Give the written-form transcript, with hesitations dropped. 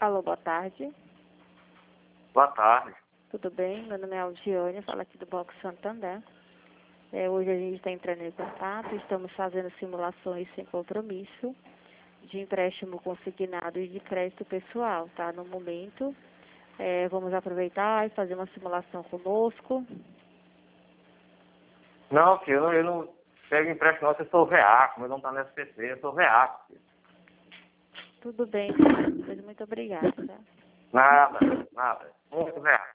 Alô, boa tarde. Boa tarde. Tudo bem? Meu nome é Aldiane, falo aqui do Banco Santander. Hoje a gente está entrando em contato, estamos fazendo simulações sem compromisso de empréstimo consignado e de crédito pessoal, tá? No momento, vamos aproveitar e fazer uma simulação conosco. Não, filho, eu não pego empréstimo, não, eu sou veaco, mas não tá no SPC, eu sou veaco, filho. Tudo bem, pois muito obrigada, tá? Nada, nada. Muito veaco.